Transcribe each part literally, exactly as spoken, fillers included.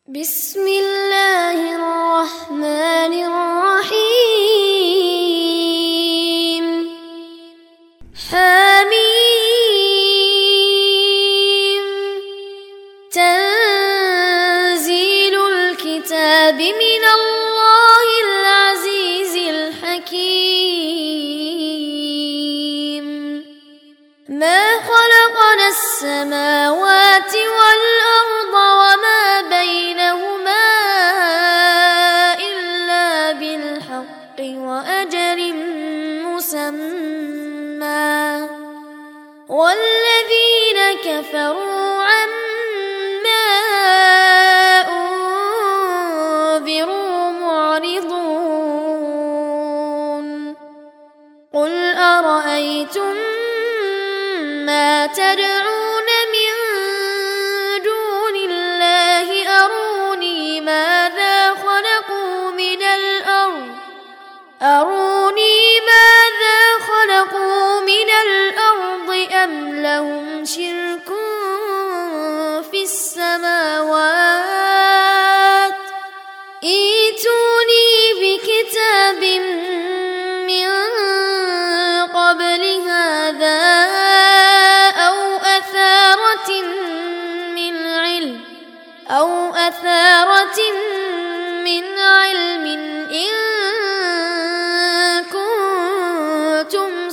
بسم الله الرحمن الرحيم. حميم. تنزيل الكتاب من الله العزيز الحكيم. ما خلقنا السماوات والأرض وما بينهما إلا بالحق وأجل مسمى، والذين كفروا عما أنذروا معرضون. قل أرأيتم ما تدعون من دون الله أروني ماذا خلقوا من الأرض أروني ماذا خلقوا من الأرض أم لهم شرك في السماوات. ائتوني بكتاب من قبل هذا أو أثارة من علم إن كنتم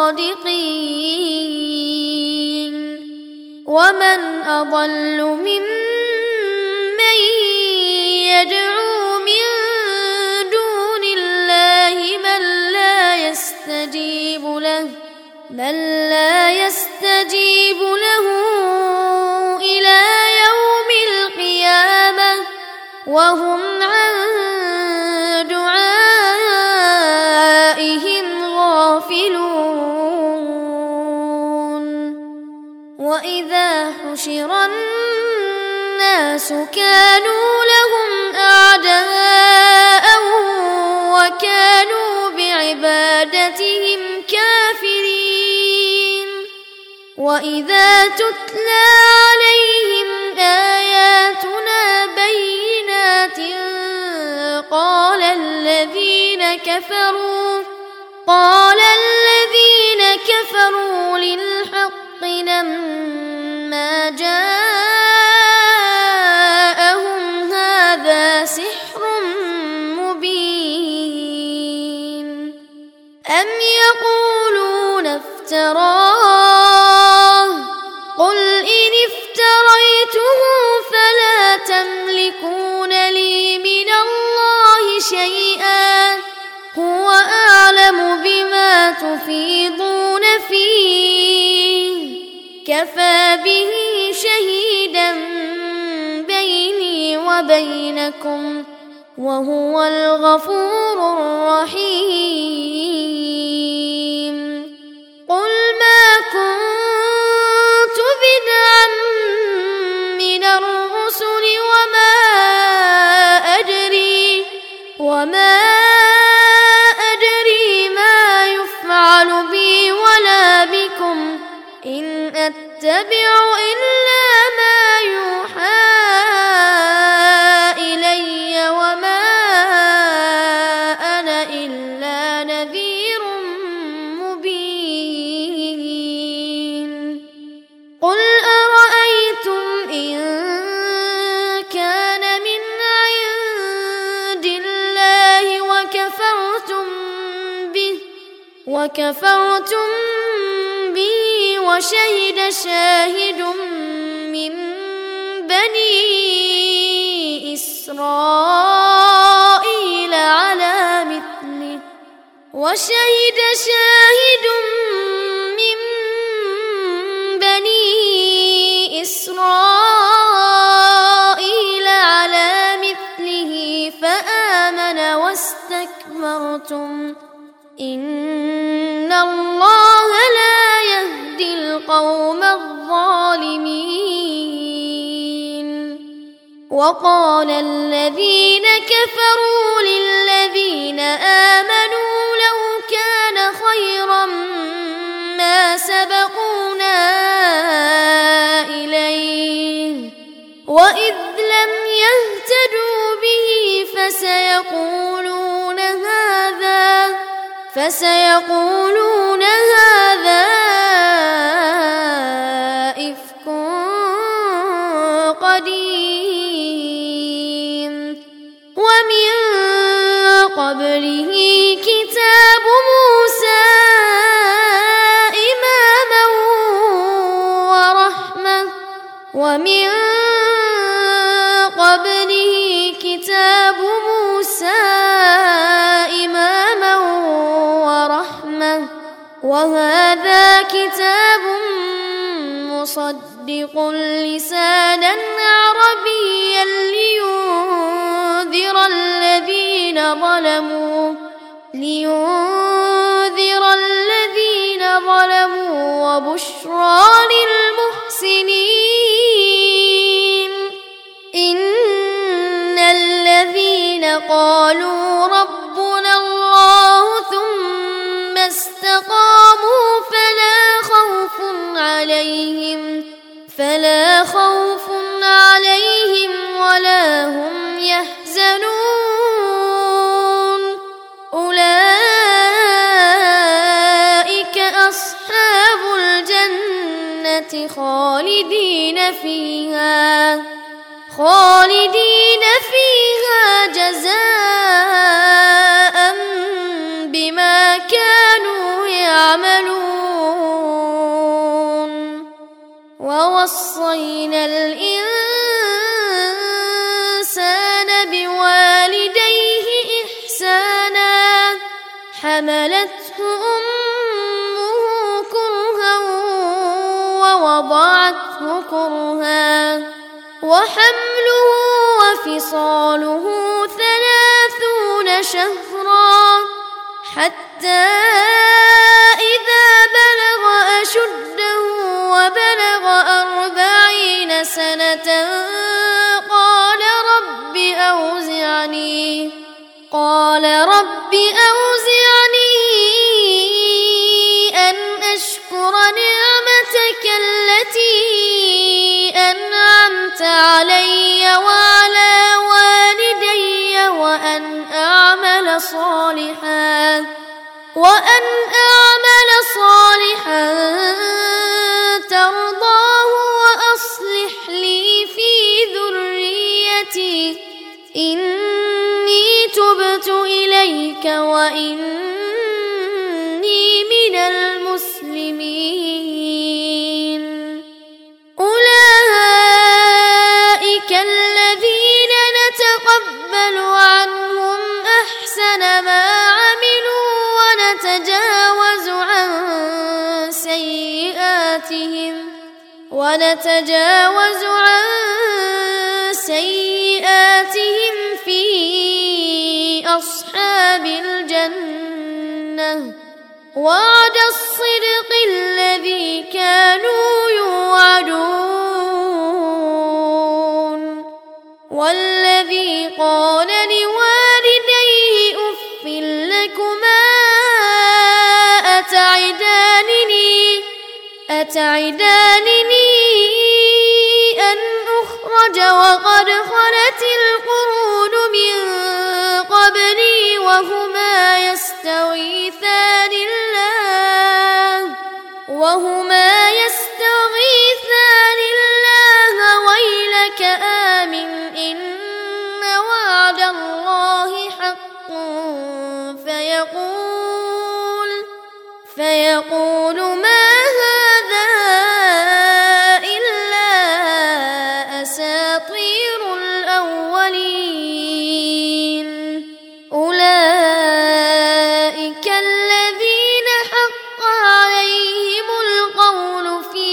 صادقين. ومن أضل ممن يدعو من دون الله من لا يستجيب له من لا يستجيب له إلى يوم القيامة وهم عن دعائهم غافلون. وإذا حشر الناس كانوا لهم أعداء وكانوا بعبادتهم كافرين. وإذا تتلى عليهم آياتنا بينات قال الذين كفروا قال الذين كفروا للحق لما جاءهم هذا سحر مبين. أم يقولون افتراه قل إن افتريته فلا تملكون لي من الله شيئا هو أعلم بما تفيضون فيه كفى به شهيدا بيني وبينكم وهو الغفور الرحيم. قل ما كنت بدعا من الرسل وما أدري وما أدري ما يفعل بي ولا بكم إن أتبع إلا ما يوحى إلي وما أنا إلا نذير مبين. قل أرأيتم إن كان من عند الله وكفرتم به وكفرتم به وشهد شاهد من بني إسرائيل على مثله وشهد شاهد من بني إسرائيل على مثله فآمن واستكبرتم إن الله لا يهدي القوم الظالمين. وقال الذين كفروا للذين آمنوا لو كان خيرا ما سبقونا إليه وإذ لم يهتدوا فسيقولون هذا إفك قديم ومن قبله كتاب موسى إماما ورحمة ومن قبله كتاب موسى إماما ورحمة وهذا كتاب مصدق لسانا عربيا لينذر الذين ظلموا لينذر الذين ظلموا وبشرى للمحسنين إن الذين قالوا ربنا الله ثم استقاموا فلا خوف عليهم فلا خوف عليهم ولا هم يحزنون أولئك أصحاب الجنة خالدين فيها خالدين فيها جزاء بما كانوا يعملون ووصينا الإنسان بوالديه إحسانا حملته أمه كرها ووضعته كرها وحمله وفصاله ثلاثون شهرا حتى إذا بلغ أشده وبلغ أربعين سنة قال رب أوزعني قال رب أوزعني أن أشكر نعمتك التي أنعمت علي وعلى والدي وأن أعمل صالحا وأن أعمل صالحا ترضاه وأصلح لي في ذريتي إني تبت إليك وإني من المسلمين أولئك الذين نتقبل عنهم أحسن ما عملوا ونتجاوز عن سيئاتهم ونتجاوز عن سيئاتهم في أصحاب الجنة وعد الصدق الذي كانوا يوعدون والذي قال لوالديه أف لكما أتعدانني أتعدانني أن أخرج وقد خلت القرون من قبلي وهما يستغيثان الله وهما يستغيثان الله ويلك آمن إن وعد الله حق فيقول فيقول ما هذا إلا أساطير الأولين أولئك الذين حق عليهم القول في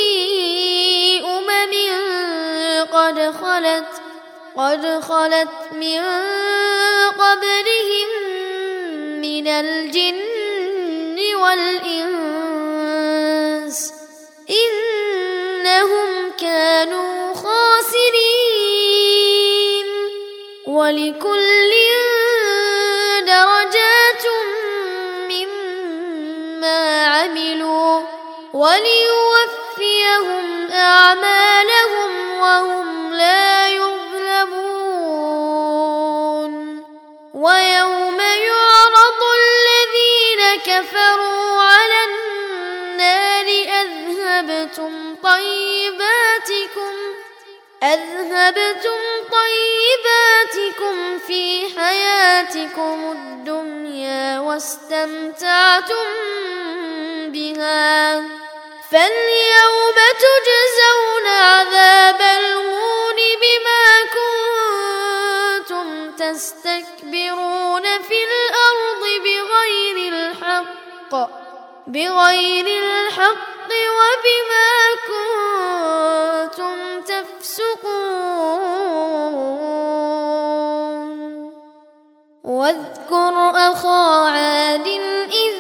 أمم قد خلت قد خلت من قبلهم من الجن والإنس إنهم كانوا خاسرين ولكل درجات مما عملوا وليوفيهم أعمالهم وهم لا يظلمون ويوم يعرض الذين كفروا على النار أذهبتم طيباتكم أذهبتم طيباتكم في حياتكم الدنيا واستمتعتم بها فاليوم تجزون عذاب الهون بما كنتم تستكبرون في الأرض بغير الحق بغير الحق وبما كنتم تفسقون واذكر أخا عاد إذ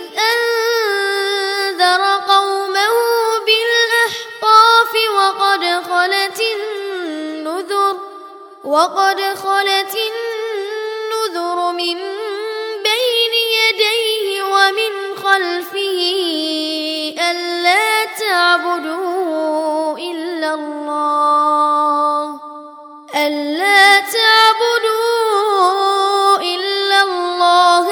أنذر قومه بالأحقاف وقد خلت النذر وقد خلت النذر من بين يديه ومن خلفه ألا تعبدوا إلا الله ألا تعبدوا إلا الله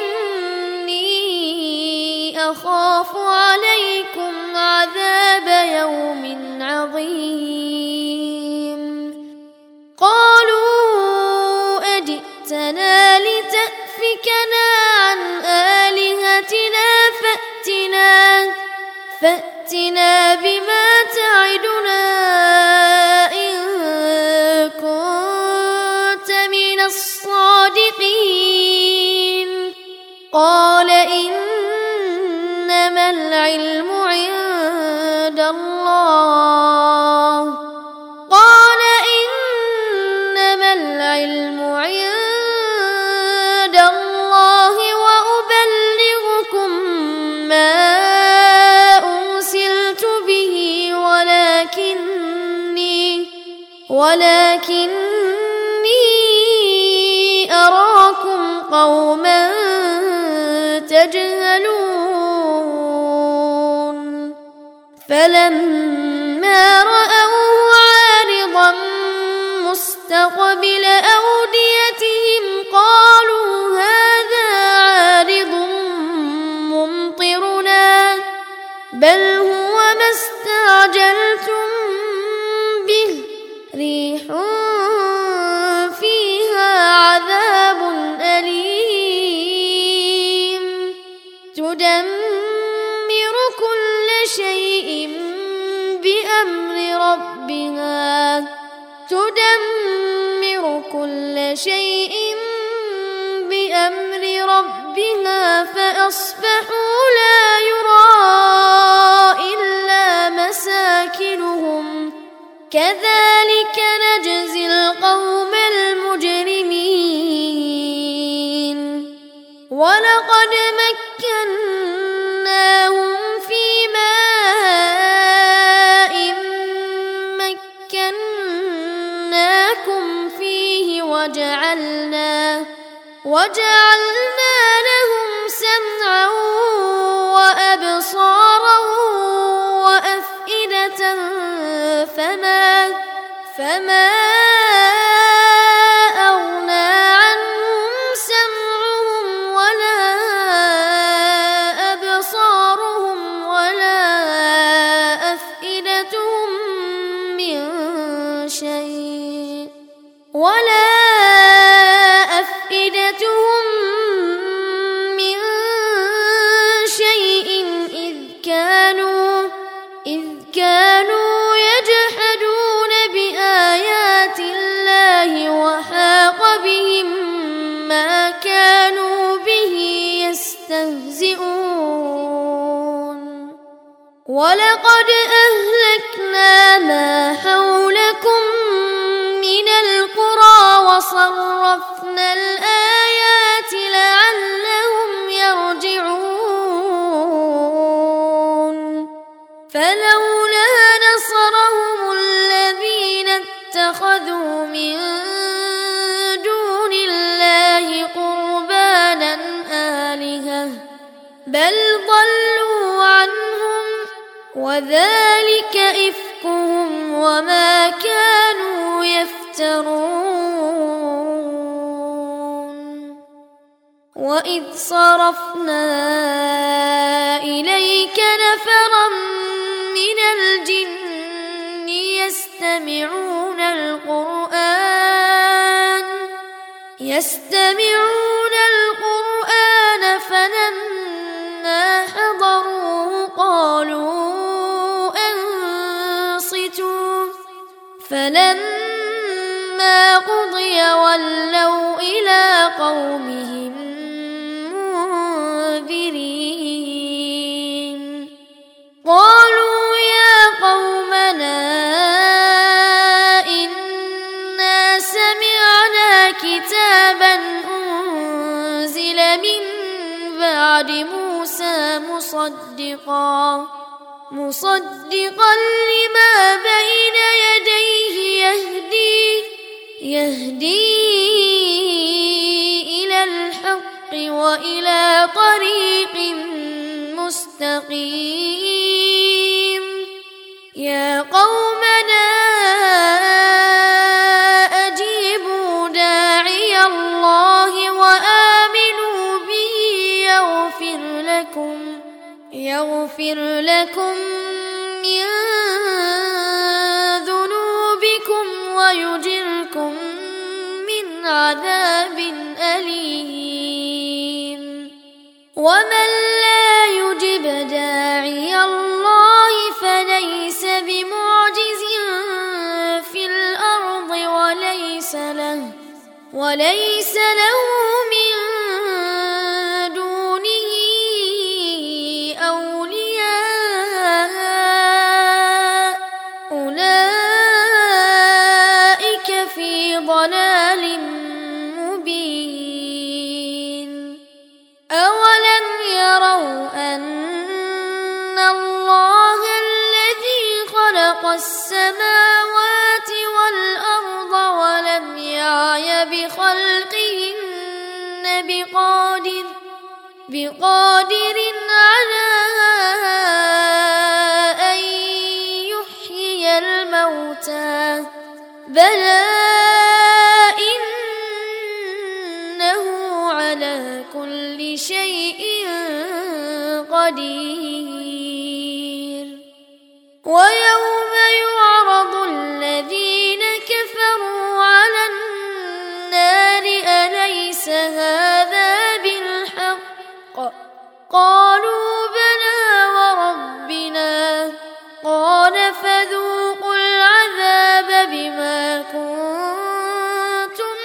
إني أخاف عليكم عذاب يوم عظيم قالوا أجئتنا لتأفكنا عن آلهتنا فأتنا فأتنا بما تعدنا إن كنت من الصادقين قال إنما العلم عند الله قال إنما العلم عند الله وأبلغكم ما أرسلت به ولكني ولكني أراكم قوما تجهلون فلما رأوه عارضا مستقبل أوديتهم قالوا هذا عارض ممطرنا بل هو ما استعجلتم به ريح فيها عذاب أليم تدمر كل شيء بأمر ربها تدمر كل شيء بأمر ربها فأصبحوا لا يرى إلا مساكنهم كذلك نجزي القوم المجرمين ولقد مكناهم في ماء مكناكم فيه وجعلنا وجعلنا لهم سمعا وأبصارا وأفئدة فما فما أغنى عنهم سمعهم ولا أبصارهم ولا أفئدتهم من شيء ولا أفئدتهم من شيء إذ كانوا إذ كانوا يجحدون بآيات الله وحاق بهم ما كانوا به يستهزئون ولقد أهلكنا ما حولكم من القرى وصرفنا الآيات لعلهم يرجعون فلولا نصرهم الذين اتخذوا من دون الله قربانا آلهة بل ضلوا عنهم وذلك إفكهم وما كانوا يفترون وإن إذ صرفنا إليك نفرا من الجن يستمعون القرآن يستمعون القرآن فلما حضروه قالوا أنصتوا فلما قضي ولوا إلى قومهم منذرين قالوا يا قومنا إنا سمعنا كتابا أنزل من بعد موسى مصدقا مصدقا لما بين يديه يهدي يهدي إلى الحق وإلى طريق مستقيم يا قومنا أجيبوا داعي الله وآمنوا به يغفر لكم يغفر لكم من ذنوبكم ويجركم من عذاب أليم ومن لا يجب داعي الله فليس بمعجز في الأرض وليس له وليس له من دونه أولياء أولئك في ضلال مبين أولم يروا أن الله الذي خلق السماوات والأرض ولم يعي بخلقهن بقادر بقادر على أن يحيي الموتى بلى إنه على كل شيء قدير ويوم يعرض الذين كفروا على النار أليس هذا بالحق قالوا بلى وربنا قال فذوقوا العذاب بما كنتم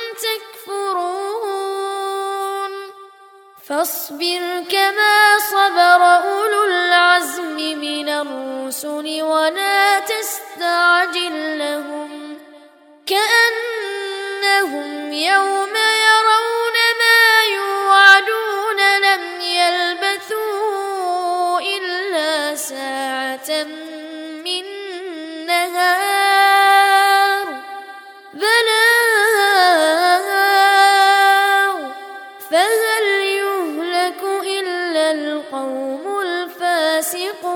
تكفرون فاصبر كما صبر أولو العزم من الرسل ولا تستعجل لهم كأنهم يوم يرون ما يوعدون لم يلبثوا إلا ساعة من نهار بلاغ فهل يهلك إلا القوم الفاسقون